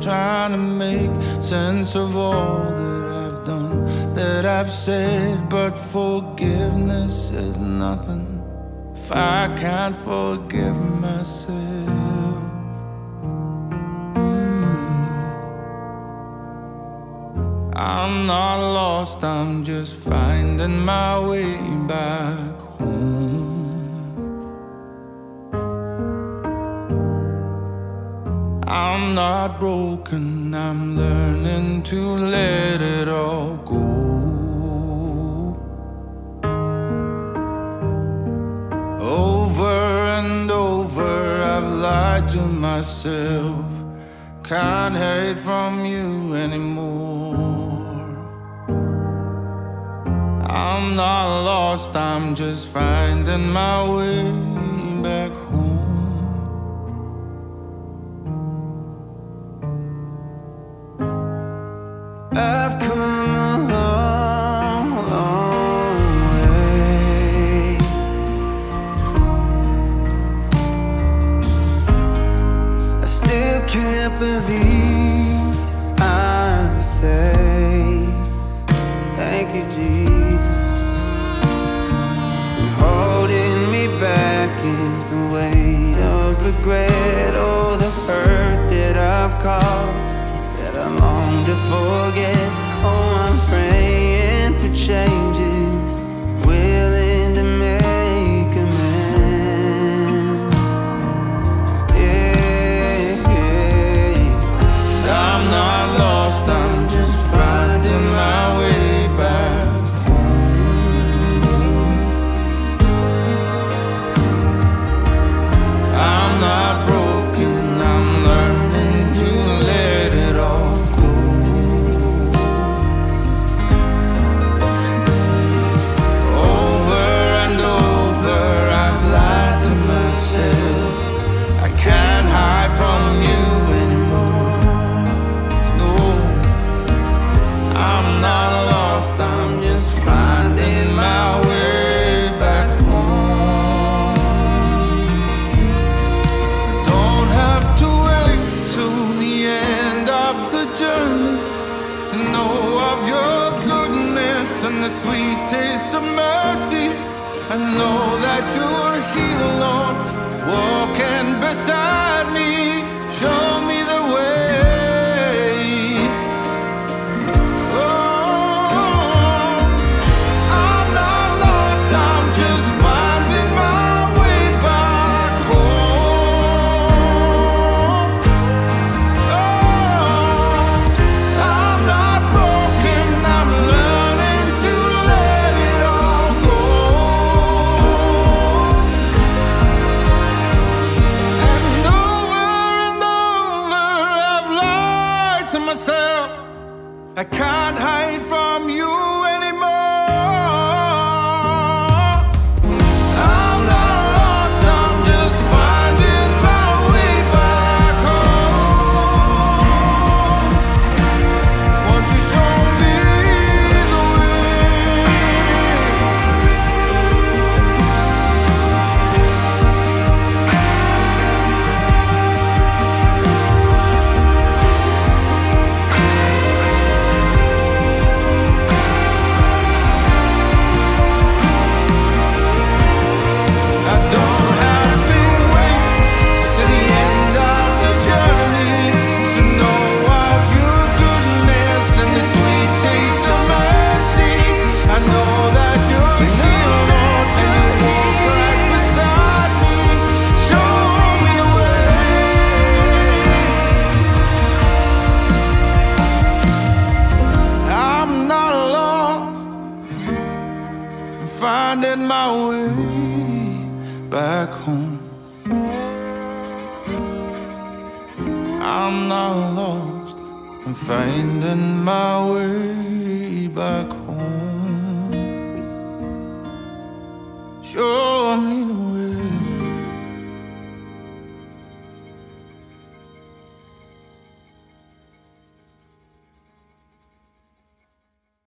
trying to make sense of all that I've done, that I've said. But forgiveness is nothing if I can't forgive myself. I'm not lost, I'm just finding my way back home. I'm not broken, I'm learning to let it all go. Over and over I've lied to myself. Can't hide from you anymore. I'm not lost, I'm just finding my way back home. I've come a long, long way. I still can't believe I'm safe. Thank you, Jesus. And holding me back is the weight of regret, all the hurt that I've caused, that I long to forget. Oh, I'm praying for changes, willing to make amends. Yeah, yeah. I'm not lost, I'm just finding my way back home. I'm not broken, I'm learning to let it all go. Over and over I've lied to myself. I can't hide from you anymore. No, I'm not lost, I'm just finding my way back home. I don't have to wait till the end of the journey to know of your goodness and the sweet taste of mercy. I know that you're here, Lord, walking beside me. Show me the way. Oh, I'm not lost, I'm just finding my way back home. Oh, I'm not broken, I'm learning to let it all go. And over I've lied to myself. I can't hide from you anymore. I'm not lost, I'm just finding my way back home. Won't you show me the way? I don't have to wait to the end of the journey to know of your goodness and the sweet taste of mercy. I know that you're here, Lord, and you walk right beside me. Show me the way. I'm not lost, I'm finding my way back home. I'm not lost, I'm finding my way back home.